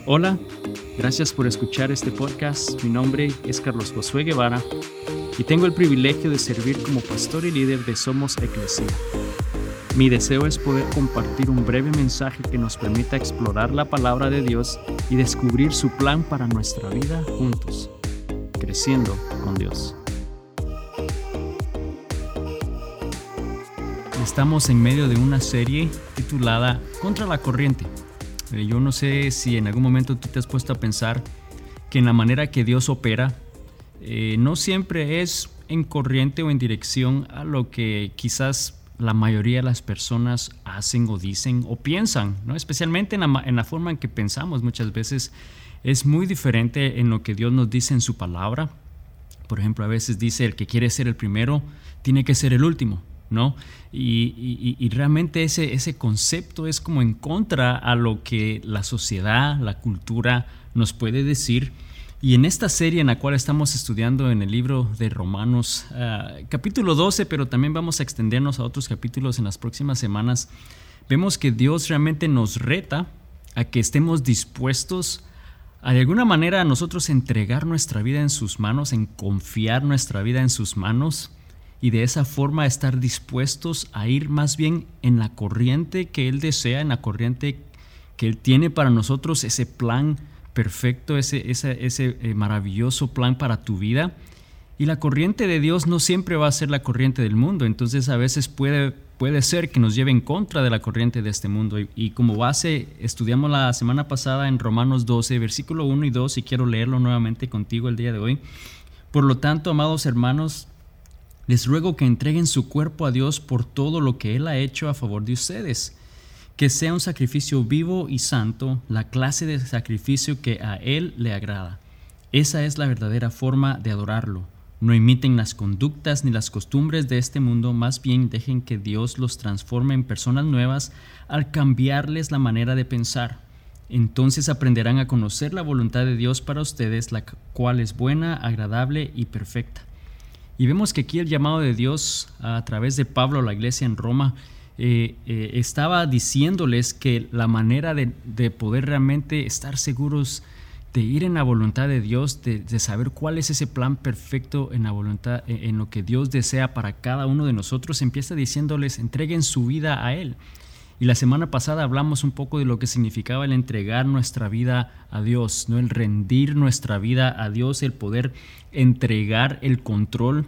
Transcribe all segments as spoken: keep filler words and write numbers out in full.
Hola, gracias por escuchar este podcast. Mi nombre es Carlos Josué Guevara y tengo el privilegio de servir como pastor y líder de Somos Eclesia. Mi deseo es poder compartir un breve mensaje que nos permita explorar la palabra de Dios y descubrir su plan para nuestra vida juntos, creciendo con Dios. Estamos en medio de una serie titulada Contra la Corriente. Yo no sé si en algún momento tú te has puesto a pensar que en la manera que Dios opera eh, no siempre es en corriente o en dirección a lo que quizás la mayoría de las personas hacen o dicen o piensan, ¿no? Especialmente en la, en la forma en que pensamos. Muchas veces es muy diferente en lo que Dios nos dice en su palabra. Por ejemplo, a veces dice el que quiere ser el primero tiene que ser el último, ¿no? Y, y, y realmente ese, ese concepto es como en contra a lo que la sociedad, la cultura nos puede decir. Y en esta serie en la cual estamos estudiando en el libro de Romanos, uh, capítulo doce, pero también vamos a extendernos a otros capítulos en las próximas semanas, vemos que Dios realmente nos reta a que estemos dispuestos a de alguna manera a nosotros entregar nuestra vida en sus manos, en confiar nuestra vida en sus manos y de esa forma estar dispuestos a ir más bien en la corriente que Él desea, en la corriente que Él tiene para nosotros, ese plan perfecto, ese, ese, ese eh, maravilloso plan para tu vida. Y la corriente de Dios no siempre va a ser la corriente del mundo, entonces a veces puede, puede ser que nos lleve en contra de la corriente de este mundo. Y, y como base estudiamos la semana pasada en Romanos doce, versículo uno y dos, y quiero leerlo nuevamente contigo el día de hoy. Por lo tanto, amados hermanos, les ruego que entreguen su cuerpo a Dios por todo lo que Él ha hecho a favor de ustedes, que sea un sacrificio vivo y santo, la clase de sacrificio que a Él le agrada. Esa es la verdadera forma de adorarlo. No imiten las conductas ni las costumbres de este mundo, más bien dejen que Dios los transforme en personas nuevas al cambiarles la manera de pensar. Entonces aprenderán a conocer la voluntad de Dios para ustedes, la cual es buena, agradable y perfecta. Y vemos que aquí el llamado de Dios a través de Pablo a la iglesia en Roma eh, eh, estaba diciéndoles que la manera de, de poder realmente estar seguros de ir en la voluntad de Dios, de, de saber cuál es ese plan perfecto en la voluntad, en lo que Dios desea para cada uno de nosotros, empieza diciéndoles entreguen su vida a Él. Y la semana pasada hablamos un poco de lo que significaba el entregar nuestra vida a Dios, ¿no? El rendir nuestra vida a Dios, el poder entregar el control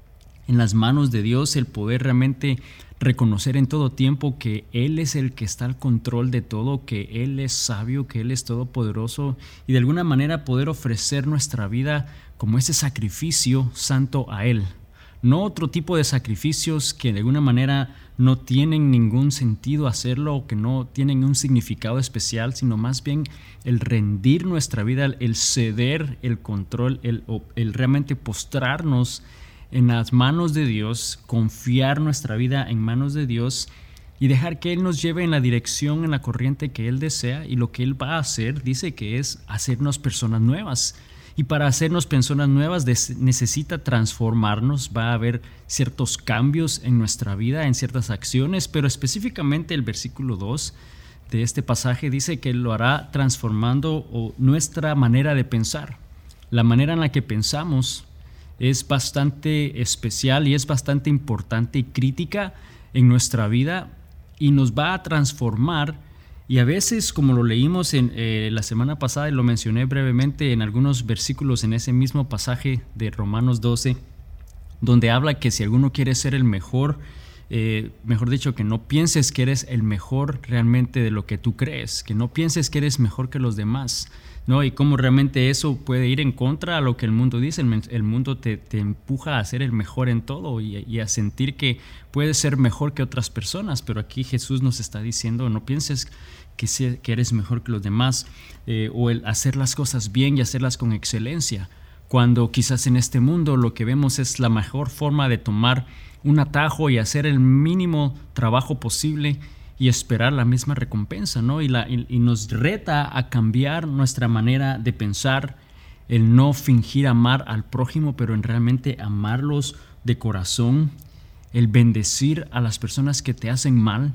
en las manos de Dios, el poder realmente reconocer en todo tiempo que Él es el que está al control de todo, que Él es sabio, que Él es todopoderoso y de alguna manera poder ofrecer nuestra vida como ese sacrificio santo a Él. No otro tipo de sacrificios que de alguna manera no tienen ningún sentido hacerlo o que no tienen un significado especial, sino más bien el rendir nuestra vida, el ceder el control, el, el realmente postrarnos en las manos de Dios, confiar nuestra vida en manos de Dios y dejar que Él nos lleve en la dirección, en la corriente que Él desea. Y lo que Él va a hacer, dice que es hacernos personas nuevas. Y para hacernos personas nuevas necesita transformarnos, va a haber ciertos cambios en nuestra vida, en ciertas acciones, pero específicamente el versículo dos de este pasaje dice que Él lo hará transformando nuestra manera de pensar. La manera en la que pensamos es bastante especial y es bastante importante y crítica en nuestra vida y nos va a transformar. Y a veces, como lo leímos en eh, la semana pasada y lo mencioné brevemente en algunos versículos en ese mismo pasaje de Romanos doce, donde habla que si alguno quiere ser el mejor, eh, mejor dicho, que no pienses que eres el mejor realmente de lo que tú crees, que no pienses que eres mejor que los demás, ¿no? Y cómo realmente eso puede ir en contra a lo que el mundo dice. El, el mundo te, te empuja a ser el mejor en todo y, y a sentir que puedes ser mejor que otras personas, pero aquí Jesús nos está diciendo no pienses que, sea, que eres mejor que los demás eh, o el hacer las cosas bien y hacerlas con excelencia, cuando quizás en este mundo lo que vemos es la mejor forma de tomar un atajo y hacer el mínimo trabajo posible y esperar la misma recompensa, ¿no? Y, la, y, y nos reta a cambiar nuestra manera de pensar, el no fingir amar al prójimo, pero en realmente amarlos de corazón, el bendecir a las personas que te hacen mal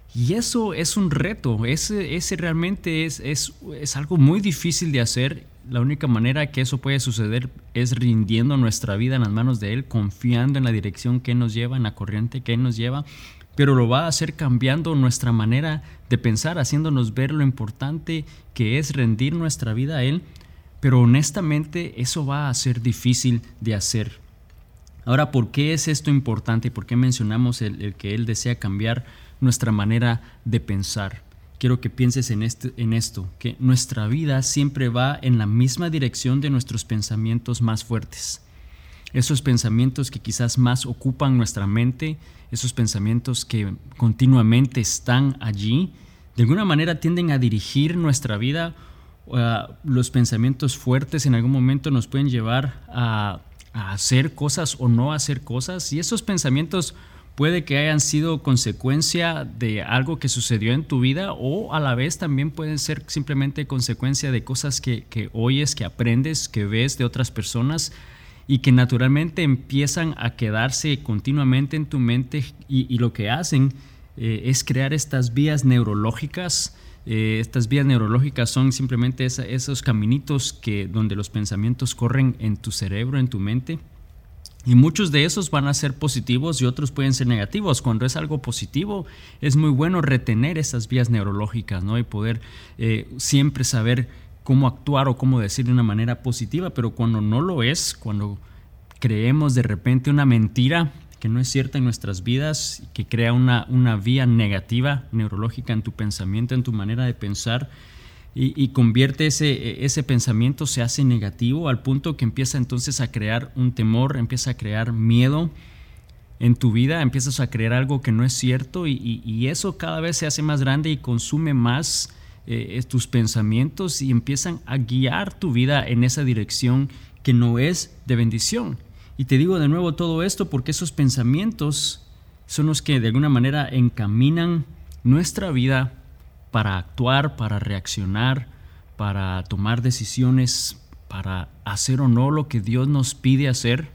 Y eso es un reto, ese, ese realmente es, es, es algo muy difícil de hacer. La única manera que eso puede suceder es rindiendo nuestra vida en las manos de Él, confiando en la dirección que Él nos lleva, en la corriente que Él nos lleva, pero lo va a hacer cambiando nuestra manera de pensar, haciéndonos ver lo importante que es rendir nuestra vida a Él, pero honestamente eso va a ser difícil de hacer. Ahora, ¿por qué es esto importante? ¿Por qué mencionamos el, el que Él desea cambiar nuestra manera de pensar? Quiero que pienses en, este, en esto, que nuestra vida siempre va en la misma dirección de nuestros pensamientos más fuertes. Esos pensamientos que quizás más ocupan nuestra mente, esos pensamientos que continuamente están allí, de alguna manera tienden a dirigir nuestra vida. Uh, los pensamientos fuertes en algún momento nos pueden llevar a, a hacer cosas o no hacer cosas, y esos pensamientos puede que hayan sido consecuencia de algo que sucedió en tu vida, o a la vez también pueden ser simplemente consecuencia de cosas que, que oyes, que aprendes, que ves de otras personas y que naturalmente empiezan a quedarse continuamente en tu mente, y, y lo que hacen eh, es crear estas vías neurológicas. Eh, estas vías neurológicas son simplemente esa, esos caminitos que, donde los pensamientos corren en tu cerebro, en tu mente. Y muchos de esos van a ser positivos y otros pueden ser negativos. Cuando es algo positivo, es muy bueno retener esas vías neurológicas, ¿no? Y poder eh, siempre saber cómo actuar o cómo decir de una manera positiva. Pero cuando no lo es, cuando creemos de repente una mentira que no es cierta en nuestras vidas, que crea una, una vía negativa neurológica en tu pensamiento, en tu manera de pensar, Y, y convierte ese, ese pensamiento, se hace negativo al punto que empieza entonces a crear un temor, empieza a crear miedo en tu vida, empiezas a creer algo que no es cierto, y, y, y eso cada vez se hace más grande y consume más eh, tus pensamientos y empiezan a guiar tu vida en esa dirección que no es de bendición. Y te digo de nuevo todo esto porque esos pensamientos son los que de alguna manera encaminan nuestra vida para actuar, para reaccionar, para tomar decisiones, para hacer o no lo que Dios nos pide hacer.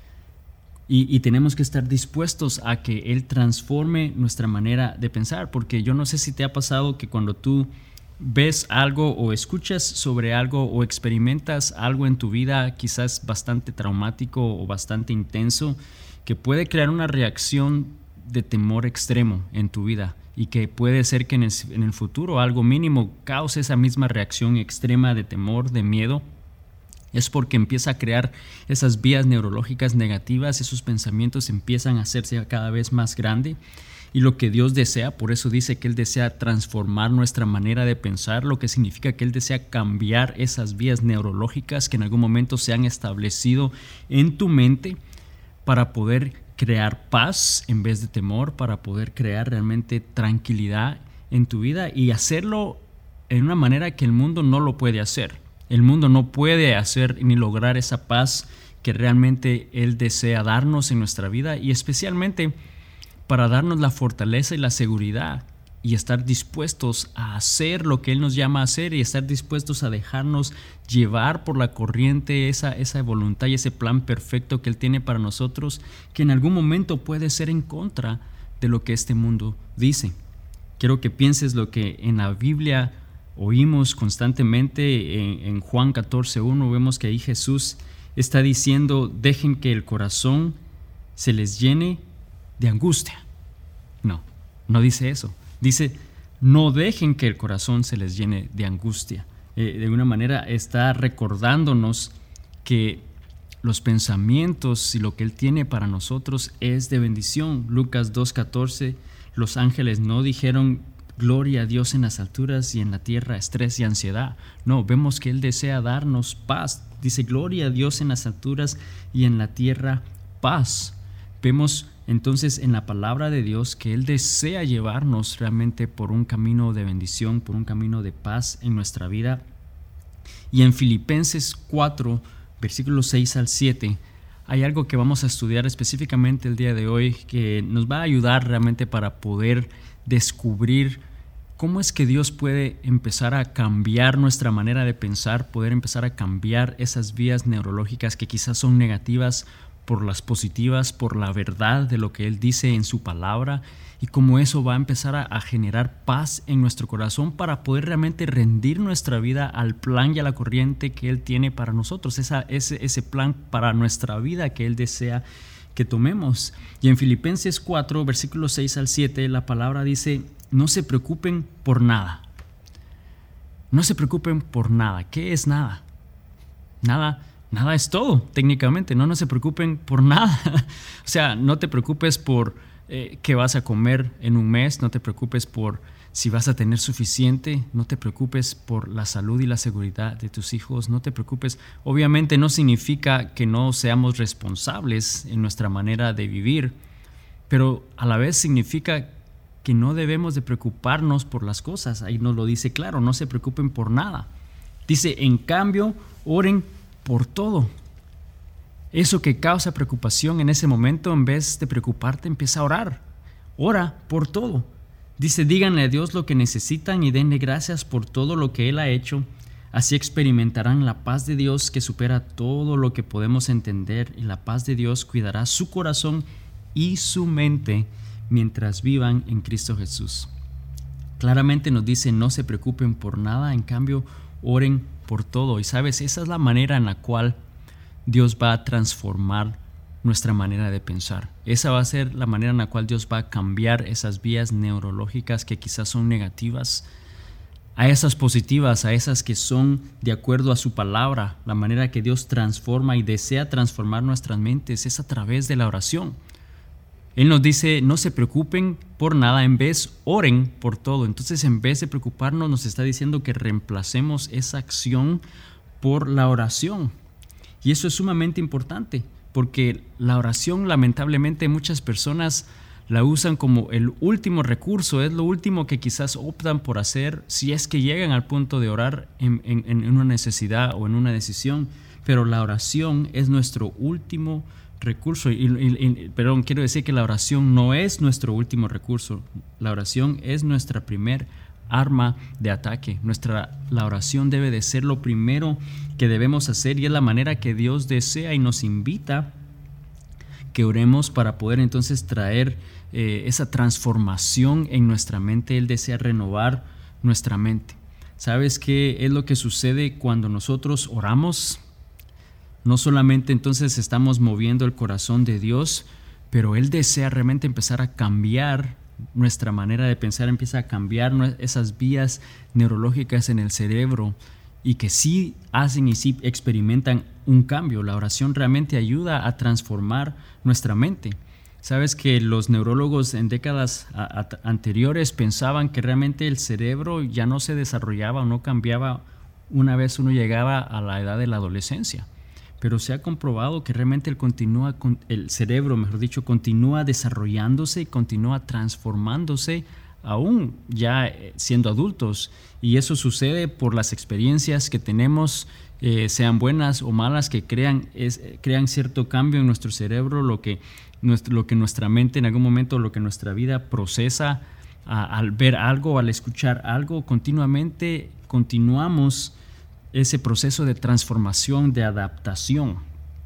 Y, y tenemos que estar dispuestos a que Él transforme nuestra manera de pensar, porque yo no sé si te ha pasado que cuando tú ves algo o escuchas sobre algo o experimentas algo en tu vida quizás bastante traumático o bastante intenso, que puede crear una reacción de temor extremo en tu vida, y que puede ser que en el, en el futuro algo mínimo cause esa misma reacción extrema de temor, de miedo. Es porque empieza a crear esas vías neurológicas negativas, esos pensamientos empiezan a hacerse cada vez más grande. Y lo que Dios desea, por eso dice que Él desea transformar nuestra manera de pensar, lo que significa que Él desea cambiar esas vías neurológicas que en algún momento se han establecido en tu mente para poder crear paz en vez de temor, para poder crear realmente tranquilidad en tu vida y hacerlo en una manera que el mundo no lo puede hacer. El mundo no puede hacer ni lograr esa paz que realmente Él desea darnos en nuestra vida, y especialmente para darnos la fortaleza y la seguridad y estar dispuestos a hacer lo que Él nos llama a hacer, y estar dispuestos a dejarnos llevar por la corriente, esa, esa voluntad y ese plan perfecto que Él tiene para nosotros, que en algún momento puede ser en contra de lo que este mundo dice. Quiero que pienses lo que en la Biblia oímos constantemente. En, en Juan catorce uno vemos que ahí Jesús está diciendo: dejen que el corazón se les llene de angustia. No, no dice eso. Dice: no dejen que el corazón se les llene de angustia. Eh, de alguna manera está recordándonos que los pensamientos y lo que Él tiene para nosotros es de bendición. Lucas dos catorce, los ángeles no dijeron gloria a Dios en las alturas y en la tierra estrés y ansiedad. No, vemos que Él desea darnos paz. Dice gloria a Dios en las alturas y en la tierra paz. Vemos entonces en la palabra de Dios que Él desea llevarnos realmente por un camino de bendición, por un camino de paz en nuestra vida. Y en Filipenses cuatro, versículos seis al siete, hay algo que vamos a estudiar específicamente el día de hoy que nos va a ayudar realmente para poder descubrir cómo es que Dios puede empezar a cambiar nuestra manera de pensar, poder empezar a cambiar esas vías neurológicas que quizás son negativas por las positivas, por la verdad de lo que Él dice en su palabra, y cómo eso va a empezar a, a generar paz en nuestro corazón para poder realmente rendir nuestra vida al plan y a la corriente que Él tiene para nosotros, esa, ese, ese plan para nuestra vida que Él desea que tomemos. Y en Filipenses cuatro, versículos seis al siete, la palabra dice: no se preocupen por nada. No se preocupen por nada. ¿Qué es nada? Nada, nada es todo, técnicamente. No, no se preocupen por nada. O sea, no te preocupes por eh, qué vas a comer en un mes. No te preocupes por si vas a tener suficiente. No te preocupes por la salud y la seguridad de tus hijos. No te preocupes. Obviamente no significa que no seamos responsables en nuestra manera de vivir, pero a la vez significa que no debemos de preocuparnos por las cosas. Ahí nos lo dice claro: no se preocupen por nada. Dice: en cambio, oren por todo. Eso que causa preocupación en ese momento, en vez de preocuparte, empieza a orar. Ora por todo. Dice: díganle a Dios lo que necesitan y denle gracias por todo lo que Él ha hecho. Así experimentarán la paz de Dios que supera todo lo que podemos entender, y la paz de Dios cuidará su corazón y su mente mientras vivan en Cristo Jesús. Claramente nos dice: no se preocupen por nada, en cambio oren por todo. Y sabes, esa es la manera en la cual Dios va a transformar nuestra manera de pensar. Esa va a ser la manera en la cual Dios va a cambiar esas vías neurológicas que quizás son negativas a esas positivas, a esas que son de acuerdo a su palabra. La manera que Dios transforma y desea transformar nuestras mentes es a través de la oración. Él nos dice: no se preocupen por nada, en vez oren por todo. Entonces, en vez de preocuparnos, nos está diciendo que reemplacemos esa acción por la oración. Y eso es sumamente importante, porque la oración, lamentablemente, muchas personas la usan como el último recurso, es lo último que quizás optan por hacer si es que llegan al punto de orar en, en, en una necesidad o en una decisión. Pero la oración es nuestro último recurso. Y, y, y, perdón, quiero decir que la oración no es nuestro último recurso. La oración es nuestra primer arma de ataque. Nuestra, la oración debe de ser lo primero que debemos hacer, y es la manera que Dios desea y nos invita que oremos para poder entonces traer eh, esa transformación en nuestra mente. Él desea renovar nuestra mente. ¿Sabes qué es lo que sucede cuando nosotros oramos? No solamente entonces estamos moviendo el corazón de Dios, pero Él desea realmente empezar a cambiar nuestra manera de pensar, empieza a cambiar esas vías neurológicas en el cerebro, y que sí hacen y sí experimentan un cambio. La oración realmente ayuda a transformar nuestra mente. Sabes que los neurólogos en décadas a, a, anteriores pensaban que realmente el cerebro ya no se desarrollaba o no cambiaba una vez uno llegaba a la edad de la adolescencia. Pero se ha comprobado que realmente el, continúa, el cerebro, mejor dicho, continúa desarrollándose y continúa transformándose aún ya siendo adultos. Y eso sucede por las experiencias que tenemos, eh, sean buenas o malas, que crean, es, crean cierto cambio en nuestro cerebro, lo que, nuestro, lo que nuestra mente en algún momento, lo que nuestra vida procesa a, al ver algo, al escuchar algo. Continuamente continuamos ese proceso de transformación, de adaptación.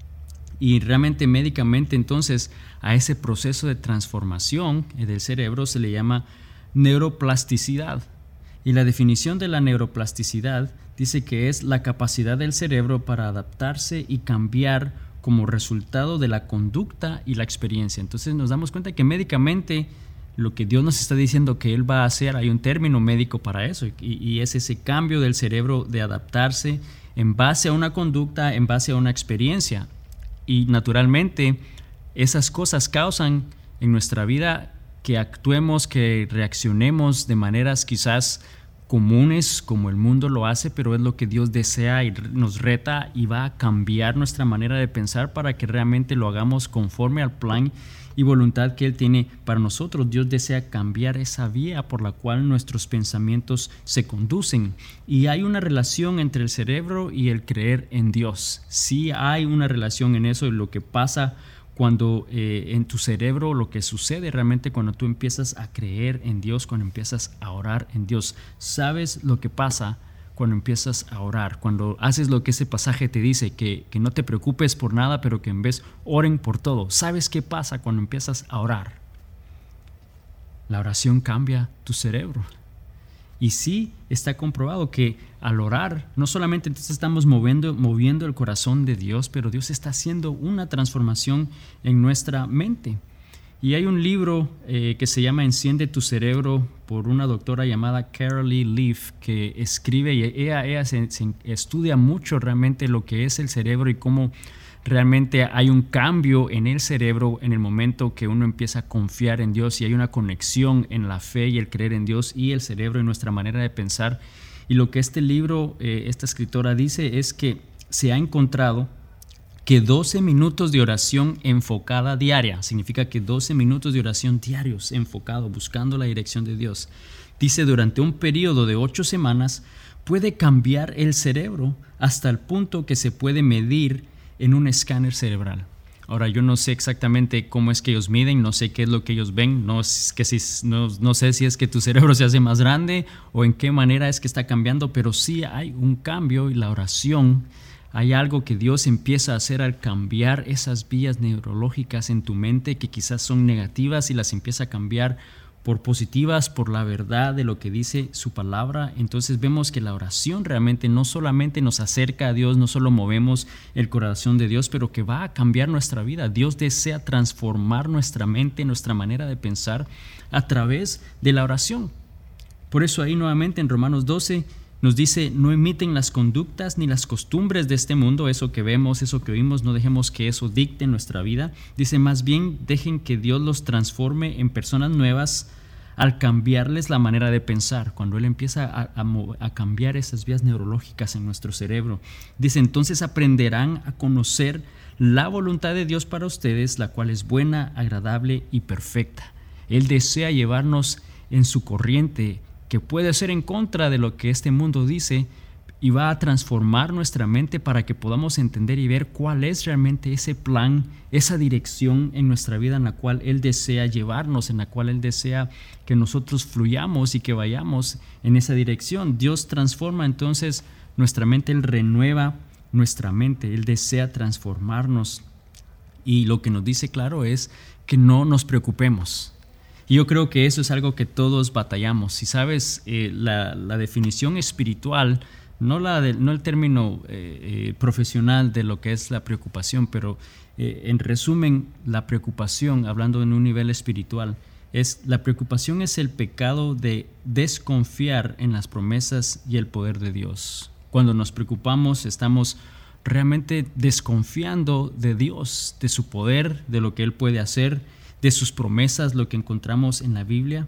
Y realmente médicamente entonces a ese proceso de transformación del cerebro se le llama neuroplasticidad. Y la definición de la neuroplasticidad dice que es la capacidad del cerebro para adaptarse y cambiar como resultado de la conducta y la experiencia. Entonces nos damos cuenta que médicamente lo que Dios nos está diciendo que Él va a hacer, hay un término médico para eso, y, y es ese cambio del cerebro de adaptarse en base a una conducta, en base a una experiencia. Y naturalmente esas cosas causan en nuestra vida que actuemos, que reaccionemos de maneras quizás comunes como el mundo lo hace, pero es lo que Dios desea y nos reta, y va a cambiar nuestra manera de pensar para que realmente lo hagamos conforme al plan y voluntad que Él tiene para nosotros. Dios desea cambiar esa vía por la cual nuestros pensamientos se conducen. Y hay una relación entre el cerebro y el creer en Dios. Sí hay una relación en eso, y lo que pasa cuando eh, en tu cerebro, lo que sucede realmente cuando tú empiezas a creer en Dios, cuando empiezas a orar en Dios. ¿Sabes lo que pasa cuando empiezas a orar, cuando haces lo que ese pasaje te dice, que, que no te preocupes por nada, pero que en vez oren por todo. ¿Sabes qué pasa cuando empiezas a orar? La oración cambia tu cerebro. Y sí está comprobado que al orar, no solamente entonces estamos moviendo, moviendo el corazón de Dios, pero Dios está haciendo una transformación en nuestra mente. Y hay un libro eh, que se llama Enciende tu cerebro, por una doctora llamada Carolee Leaf, que escribe y ella, ella se, se estudia mucho realmente lo que es el cerebro y cómo realmente hay un cambio en el cerebro en el momento que uno empieza a confiar en Dios, y hay una conexión en la fe y el creer en Dios y el cerebro y nuestra manera de pensar. Y lo que este libro, eh, esta escritora dice es que se ha encontrado que doce minutos de oración enfocada diaria, significa que doce minutos de oración diarios enfocado, buscando la dirección de Dios, dice durante un periodo de ocho semanas puede cambiar el cerebro hasta el punto que se puede medir en un escáner cerebral. Ahora, yo no sé exactamente cómo es que ellos miden, no sé qué es lo que ellos ven, no, es que si, no, no sé si es que tu cerebro se hace más grande o en qué manera es que está cambiando, pero sí hay un cambio, y la oración, hay algo que Dios empieza a hacer al cambiar esas vías neurológicas en tu mente que quizás son negativas, y las empieza a cambiar por positivas, por la verdad de lo que dice su palabra. Entonces vemos que la oración realmente no solamente nos acerca a Dios, no solo movemos el corazón de Dios, pero que va a cambiar nuestra vida. Dios desea transformar nuestra mente, nuestra manera de pensar a través de la oración. Por eso ahí nuevamente en Romanos doce nos dice: no imiten las conductas ni las costumbres de este mundo, eso que vemos, eso que oímos, no dejemos que eso dicte nuestra vida. Dice, más bien dejen que Dios los transforme en personas nuevas al cambiarles la manera de pensar, cuando Él empieza a, a, a cambiar esas vías neurológicas en nuestro cerebro. Dice, entonces aprenderán a conocer la voluntad de Dios para ustedes, la cual es buena, agradable y perfecta. Él desea llevarnos en su corriente, que puede ser en contra de lo que este mundo dice, y va a transformar nuestra mente para que podamos entender y ver cuál es realmente ese plan, esa dirección en nuestra vida en la cual Él desea llevarnos, en la cual Él desea que nosotros fluyamos y que vayamos en esa dirección. Dios transforma entonces nuestra mente, Él renueva nuestra mente, Él desea transformarnos, y lo que nos dice claro es que no nos preocupemos. Y yo creo que eso es algo que todos batallamos. Si sabes, eh, la, la definición espiritual, no, la de, no el término eh, eh, profesional de lo que es la preocupación, pero eh, en resumen, la preocupación, hablando en un nivel espiritual, es la preocupación es el pecado de desconfiar en las promesas y el poder de Dios. Cuando nos preocupamos, estamos realmente desconfiando de Dios, de su poder, de lo que Él puede hacer, de sus promesas, lo que encontramos en la Biblia.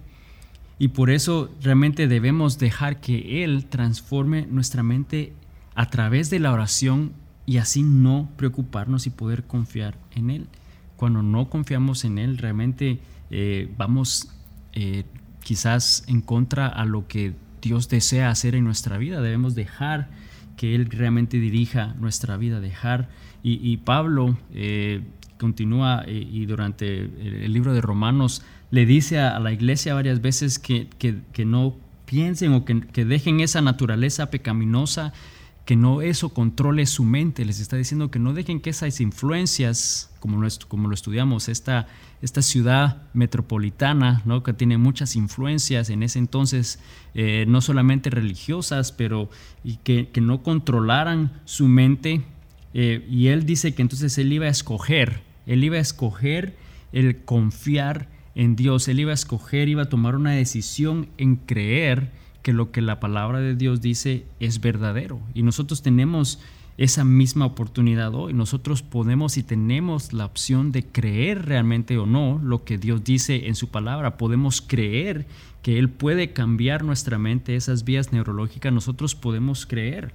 Y por eso realmente debemos dejar que Él transforme nuestra mente a través de la oración, y así no preocuparnos y poder confiar en Él. Cuando no confiamos en Él, realmente eh, vamos eh, quizás en contra a lo que Dios desea hacer en nuestra vida. Debemos dejar que Él realmente dirija nuestra vida, dejar. Y, y Pablo eh, continúa eh, y durante el libro de Romanos le dice a, a la iglesia varias veces que, que, que no piensen o que, que dejen esa naturaleza pecaminosa, que no eso controle su mente. Les está diciendo que no dejen que esas influencias, como lo, como lo estudiamos, esta, esta ciudad metropolitana, ¿no?, que tiene muchas influencias en ese entonces, eh, no solamente religiosas, pero y que, que no controlaran su mente. Eh, y él dice que entonces él iba a escoger, él iba a escoger el confiar en Dios, él iba a escoger, iba a tomar una decisión en creer que lo que la palabra de Dios dice es verdadero. Y nosotros tenemos esa misma oportunidad hoy. Nosotros podemos y tenemos la opción de creer realmente o no lo que Dios dice en su palabra. Podemos creer que Él puede cambiar nuestra mente, esas vías neurológicas. Nosotros podemos creer.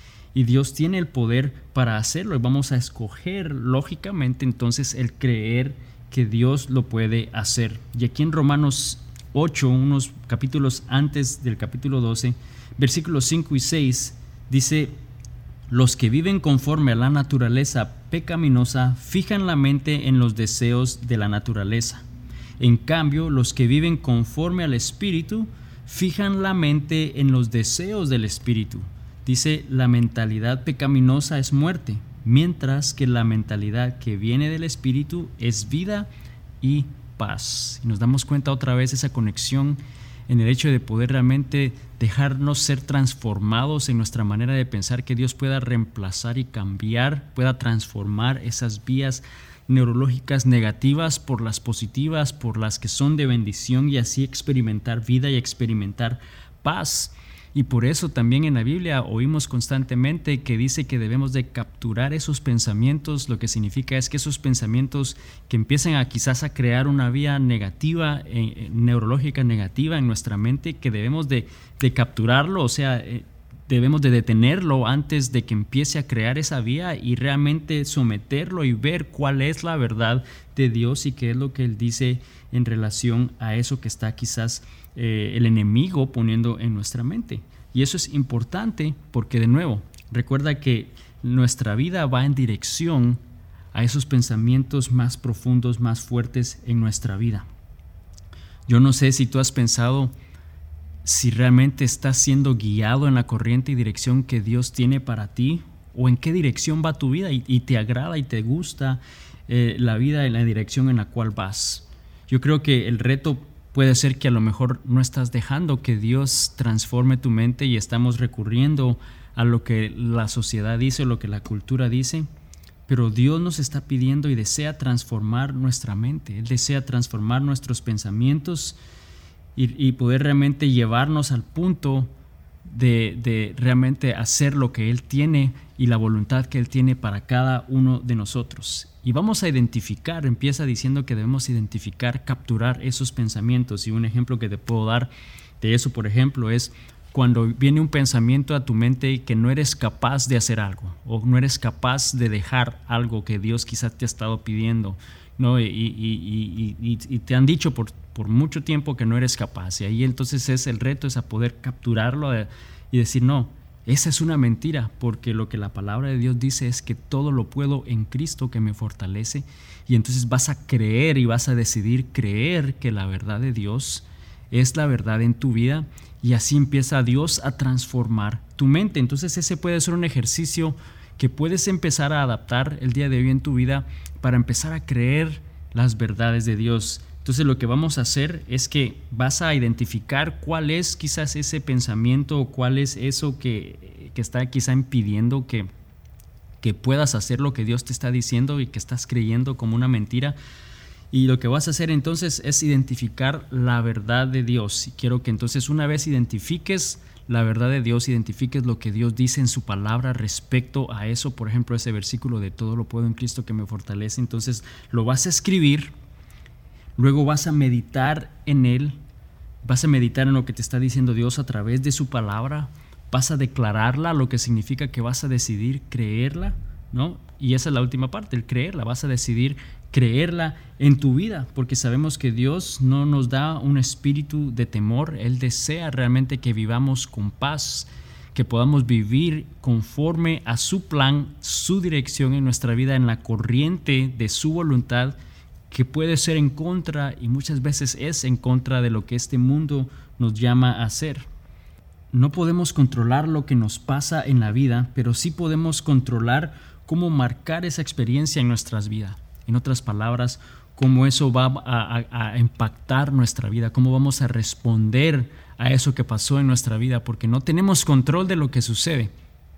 Y Dios tiene el poder para hacerlo, y vamos a escoger lógicamente entonces el creer que Dios lo puede hacer. Y aquí en Romanos ocho, unos capítulos antes del capítulo doce, versículos cinco y seis, dice: los que viven conforme a la naturaleza pecaminosa fijan la mente en los deseos de la naturaleza. En cambio, los que viven conforme al Espíritu fijan la mente en los deseos del Espíritu. Dice, la mentalidad pecaminosa es muerte, mientras que la mentalidad que viene del Espíritu es vida y paz. Y nos damos cuenta otra vez esa conexión en el hecho de poder realmente dejarnos ser transformados en nuestra manera de pensar, que Dios pueda reemplazar y cambiar, pueda transformar esas vías neurológicas negativas por las positivas, por las que son de bendición, y así experimentar vida y experimentar paz. Y por eso también en la Biblia oímos constantemente que dice que debemos de capturar esos pensamientos. Lo que significa es que esos pensamientos que empiezan a quizás a crear una vía negativa, eh, neurológica negativa en nuestra mente, que debemos de, de capturarlo, o sea, eh, debemos de detenerlo antes de que empiece a crear esa vía y realmente someterlo y ver cuál es la verdad de Dios y qué es lo que Él dice en relación a eso que está quizás eh, el enemigo poniendo en nuestra mente. Y eso es importante porque, de nuevo, recuerda que nuestra vida va en dirección a esos pensamientos más profundos, más fuertes en nuestra vida. Yo no sé si tú has pensado si realmente estás siendo guiado en la corriente y dirección que Dios tiene para ti, o en qué dirección va tu vida y, y te agrada y te gusta eh, la vida en la dirección en la cual vas. Yo creo que el reto puede ser que a lo mejor no estás dejando que Dios transforme tu mente y estamos recurriendo a lo que la sociedad dice, lo que la cultura dice, pero Dios nos está pidiendo y desea transformar nuestra mente. Él desea transformar nuestros pensamientos y, y poder realmente llevarnos al punto de, de realmente hacer lo que Él tiene y la voluntad que Él tiene para cada uno de nosotros. Y vamos a identificar, empieza diciendo que debemos identificar, capturar esos pensamientos. Y un ejemplo que te puedo dar de eso, por ejemplo, es cuando viene un pensamiento a tu mente que no eres capaz de hacer algo, o no eres capaz de dejar algo que Dios quizás te ha estado pidiendo, ¿no? Y, y, y, y, y te han dicho por, por mucho tiempo que no eres capaz. Y ahí entonces es el reto, es a poder capturarlo y decir, no, esa es una mentira, porque lo que la palabra de Dios dice es que todo lo puedo en Cristo que me fortalece. Y entonces vas a creer y vas a decidir creer que la verdad de Dios es la verdad en tu vida, y así empieza Dios a transformar tu mente. Entonces ese puede ser un ejercicio que puedes empezar a adaptar el día de hoy en tu vida para empezar a creer las verdades de Dios. Entonces lo que vamos a hacer es que vas a identificar cuál es quizás ese pensamiento o cuál es eso que, que está quizá impidiendo que, que puedas hacer lo que Dios te está diciendo y que estás creyendo como una mentira. Y lo que vas a hacer entonces es identificar la verdad de Dios. Y quiero que entonces, una vez identifiques la verdad de Dios, identifiques lo que Dios dice en su palabra respecto a eso, por ejemplo, ese versículo de todo lo puedo en Cristo que me fortalece, entonces lo vas a escribir, luego vas a meditar en él, vas a meditar en lo que te está diciendo Dios a través de su palabra, vas a declararla, lo que significa que vas a decidir creerla, ¿no? Y esa es la última parte, el creerla, vas a decidir creerla en tu vida, porque sabemos que Dios no nos da un espíritu de temor. Él desea realmente que vivamos con paz, que podamos vivir conforme a su plan, su dirección en nuestra vida, en la corriente de su voluntad, que puede ser en contra, y muchas veces es en contra de lo que este mundo nos llama a hacer. No podemos controlar lo que nos pasa en la vida, pero sí podemos controlar cómo marcar esa experiencia en nuestras vidas. En otras palabras, cómo eso va a, a, a impactar nuestra vida, cómo vamos a responder a eso que pasó en nuestra vida, porque no tenemos control de lo que sucede.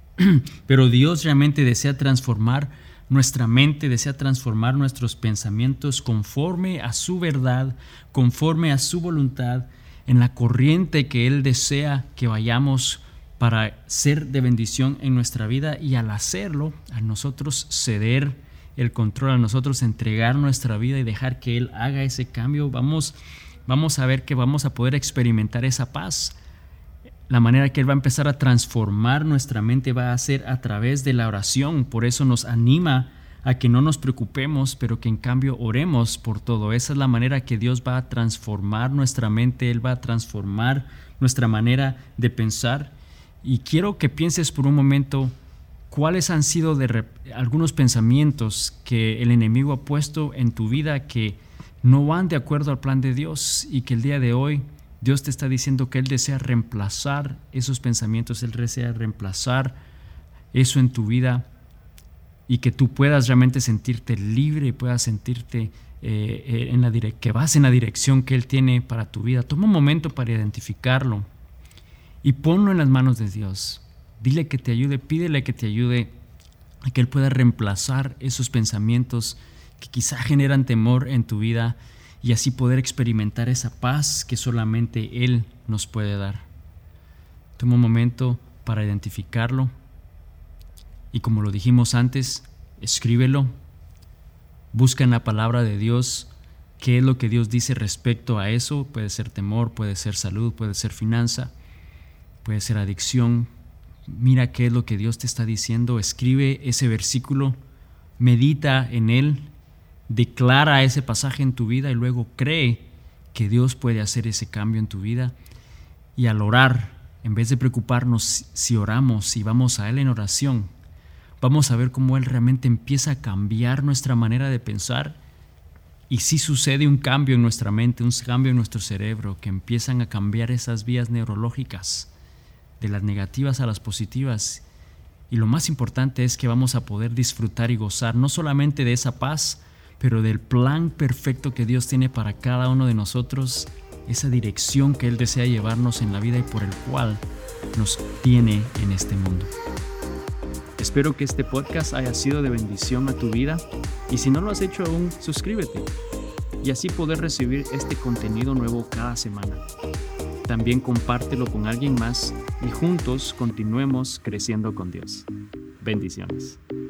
Pero Dios realmente desea transformar nuestra mente, desea transformar nuestros pensamientos conforme a su verdad, conforme a su voluntad, en la corriente que Él desea que vayamos para ser de bendición en nuestra vida. Y al hacerlo, a nosotros ceder el control, a nosotros entregar nuestra vida y dejar que Él haga ese cambio, vamos, vamos a ver que vamos a poder experimentar esa paz. La manera que Él va a empezar a transformar nuestra mente va a ser a través de la oración. Por eso nos anima a que no nos preocupemos, pero que en cambio oremos por todo. Esa es la manera que Dios va a transformar nuestra mente. Él va a transformar nuestra manera de pensar. Y quiero que pienses por un momento cuáles han sido de rep- algunos pensamientos que el enemigo ha puesto en tu vida que no van de acuerdo al plan de Dios, y que el día de hoy Dios te está diciendo que Él desea reemplazar esos pensamientos, Él desea reemplazar eso en tu vida y que tú puedas realmente sentirte libre y puedas sentirte eh, en la dire- que vas en la dirección que Él tiene para tu vida. Toma un momento para identificarlo y ponlo en las manos de Dios. Dile que te ayude, pídele que te ayude a que Él pueda reemplazar esos pensamientos que quizá generan temor en tu vida y así poder experimentar esa paz que solamente Él nos puede dar. Toma un momento para identificarlo y, como lo dijimos antes, escríbelo. Busca en la palabra de Dios qué es lo que Dios dice respecto a eso. Puede ser temor, puede ser salud, puede ser finanza, puede ser adicción. Mira qué es lo que Dios te está diciendo. Escribe ese versículo, medita en él, declara ese pasaje en tu vida y luego cree que Dios puede hacer ese cambio en tu vida. Y al orar, en vez de preocuparnos si oramos, si vamos a Él en oración, vamos a ver cómo Él realmente empieza a cambiar nuestra manera de pensar. Y sí sucede un cambio en nuestra mente, un cambio en nuestro cerebro, que empiezan a cambiar esas vías neurológicas de las negativas a las positivas. Y lo más importante es que vamos a poder disfrutar y gozar no solamente de esa paz, pero del plan perfecto que Dios tiene para cada uno de nosotros, esa dirección que Él desea llevarnos en la vida y por el cual nos tiene en este mundo. Espero que este podcast haya sido de bendición a tu vida y si no lo has hecho aún, suscríbete y así poder recibir este contenido nuevo cada semana. También compártelo con alguien más y juntos continuemos creciendo con Dios. Bendiciones.